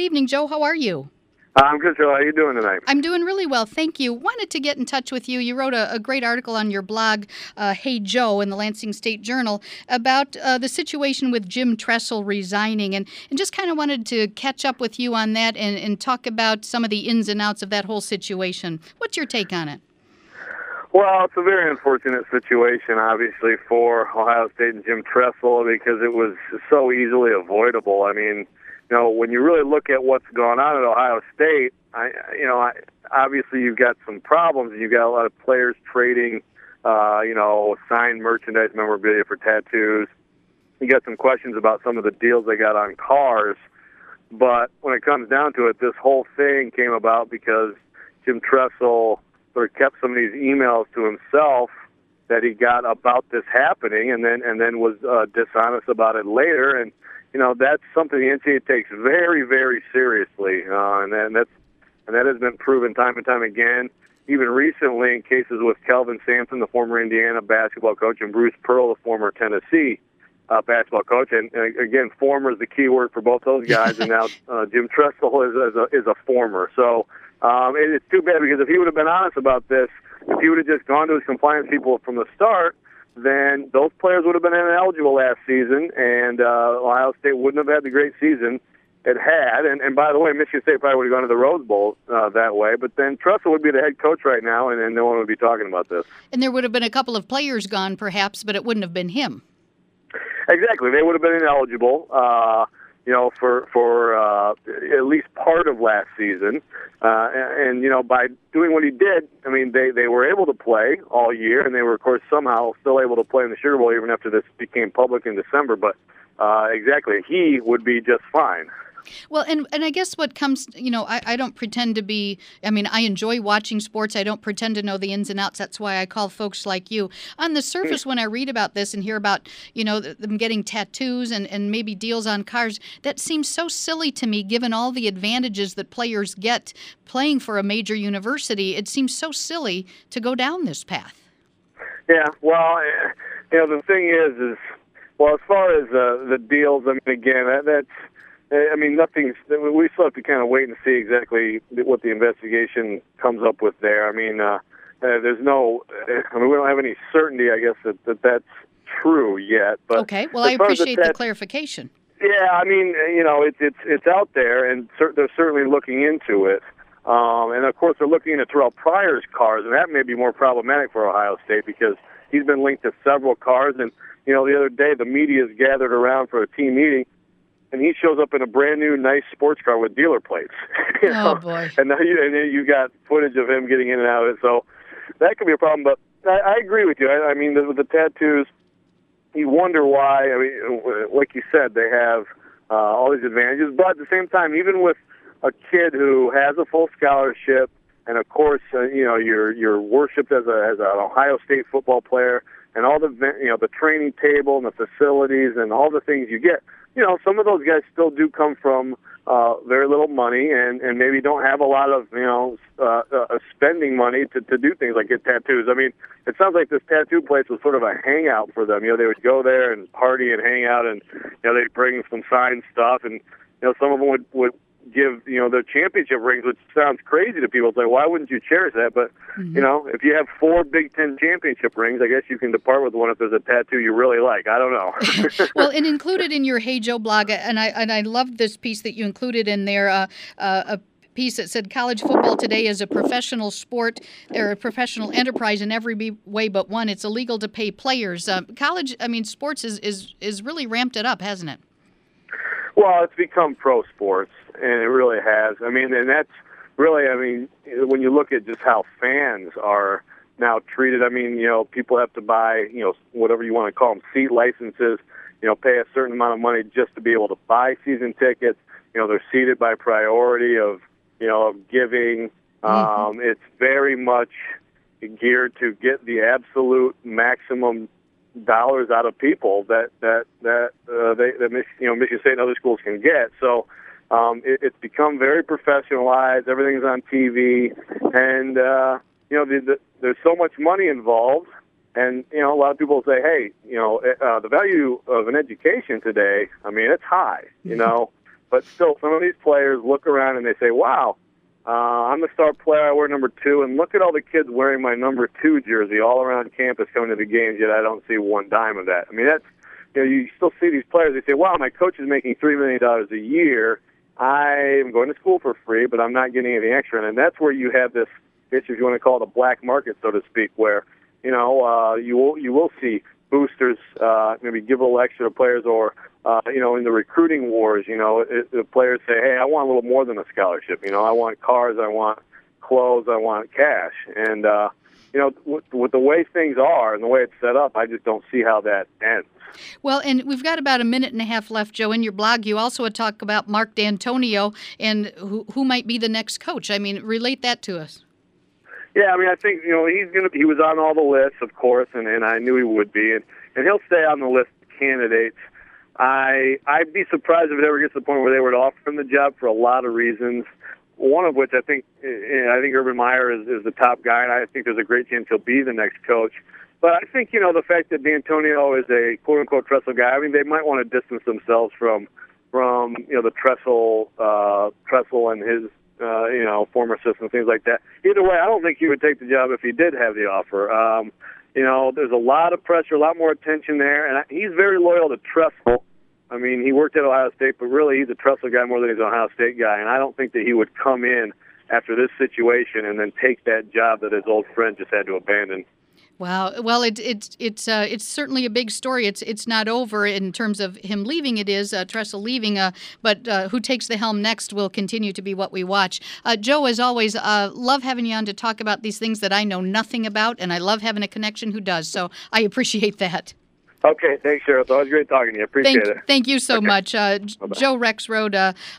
evening, Joe. How are you? I'm good, Joe. How are you doing tonight? I'm doing really well, thank you. Wanted to get in touch with you. You wrote a great article on your blog, Hey Joe, in the Lansing State Journal about the situation with Jim Tressel resigning, and just kind of wanted to catch up with you on that and talk about some of the ins and outs of that whole situation. What's your take on it? Well, it's a very unfortunate situation, obviously, for Ohio State and Jim Tressel because it was so easily avoidable. I mean, when you really look at what's going on at Ohio State, obviously you've got some problems. You've got a lot of players trading, signed merchandise memorabilia for tattoos. You got some questions about some of the deals they got on cars. But when it comes down to it, this whole thing came about because Jim Tressel sort of kept some of these emails to himself that he got about this happening, and then was dishonest about it later. And that's something the NCAA takes very, very seriously, and that has been proven time and time again. Even recently, in cases with Kelvin Sampson, the former Indiana basketball coach, and Bruce Pearl, the former Tennessee basketball coach, and again, former is the key word for both those guys. And now Jim Tressel is a former. So it's too bad, because if he would have been honest about this, if he would have just gone to his compliance people from the start, then those players would have been ineligible last season, and Ohio State wouldn't have had the great season it had. And by the way, Michigan State probably would have gone to the Rose Bowl that way, but then Tressel would be the head coach right now, and no one would be talking about this. And there would have been a couple of players gone, perhaps, but it wouldn't have been him. Exactly. They would have been ineligible, for at least part of last season. And by doing what he did, I mean, they were able to play all year, and they were, of course, somehow still able to play in the Sugar Bowl even after this became public in December. But exactly, he would be just fine. Well, and I guess what comes, I don't pretend to be, I enjoy watching sports. I don't pretend to know the ins and outs. That's why I call folks like you. On the surface, when I read about this and hear about, them getting tattoos and maybe deals on cars, that seems so silly to me, given all the advantages that players get playing for a major university. It seems so silly to go down this path. Yeah, well, the thing is, as far as the deals, that's, nothing's. We still have to kind of wait and see exactly what the investigation comes up with there. There's no. We don't have any certainty, I guess, that that's true yet. But okay, well, I appreciate the clarification. Yeah, it's out there, and they're certainly looking into it. And of course, they're looking into Terrell Pryor's cars, and that may be more problematic for Ohio State because he's been linked to several cars. And the other day, the media is gathered around for a team meeting, and he shows up in a brand new, nice sports car with dealer plates. Oh, boy. And now you got footage of him getting in and out of it. So that could be a problem. But I agree with you. With the tattoos, you wonder why. Like you said, they have all these advantages. But at the same time, even with a kid who has a full scholarship, and of course, you're worshipped as an Ohio State football player, and all the training table and the facilities and all the things you get. Some of those guys still do come from very little money and maybe don't have a lot of, spending money to do things like get tattoos. It sounds like this tattoo place was sort of a hangout for them. They would go there and party and hang out, and, they'd bring some signed stuff, and, some of them would give, their championship rings, which sounds crazy to people. It's like, why wouldn't you cherish that? But, if you have 4 Big Ten championship rings, I guess you can depart with one if there's a tattoo you really like. I don't know. Well, and included in your Hey Joe blog, and I loved this piece that you included in there, a piece that said college football today is a professional sport or a professional enterprise in every way but one. It's illegal to pay players. Sports is really ramped it up, hasn't it? Well, it's become pro sports, and it really has. And that's really, when you look at just how fans are now treated, people have to buy, whatever you want to call them, seat licenses, pay a certain amount of money just to be able to buy season tickets. They're seated by priority of giving. It's very much geared to get the absolute maximum dollars out of people that Michigan State and other schools can get. So it's become very professionalized. Everything's on TV, and there's so much money involved. And a lot of people say, hey, the value of an education today, it's high. But still, some of these players look around and they say, wow, I'm the star player, I wear number 2, and look at all the kids wearing my number 2 jersey all around campus coming to the games, yet I don't see one dime of that. I mean, that's, you still see these players, they say, wow, my coach is making $3 million a year. I'm going to school for free, but I'm not getting any extra. And that's where you have this issue, if you want to call it a black market, so to speak, where, you will see boosters maybe give a little extra to players, or in the recruiting wars, the players say, hey, I want a little more than a scholarship. I want cars, I want clothes, I want cash. And, with the way things are and the way it's set up, I just don't see how that ends. Well, and we've got about a minute and a half left, Joe. In your blog, you also talk about Mark D'Antonio and who might be the next coach. I mean, relate that to us. Yeah, I mean, I think, he was on all the lists, of course, and I knew he would be, and he'll stay on the list of candidates. I'd be surprised if it ever gets to the point where they were to offer him the job for a lot of reasons. One of which I think Urban Meyer is the top guy, and I think there's a great chance he'll be the next coach. But I think, the fact that D'Antonio is a quote-unquote Tressel guy, I mean, they might want to distance themselves from the Tressel and his former assistant, things like that. Either way, I don't think he would take the job if he did have the offer. There's a lot of pressure, a lot more attention there, and he's very loyal to Tressel. I mean, he worked at Ohio State, but really he's a Tressel guy more than he's an Ohio State guy, and I don't think that he would come in after this situation and then take that job that his old friend just had to abandon. Wow. Well, it's certainly a big story. It's not over in terms of him leaving. It is Tressel leaving, but who takes the helm next will continue to be what we watch. Joe, as always, love having you on to talk about these things that I know nothing about, and I love having a connection who does. So I appreciate that. Okay, thanks, Cheryl. It's always great talking to you. Appreciate it. Thank you so much. Joe Rexrode,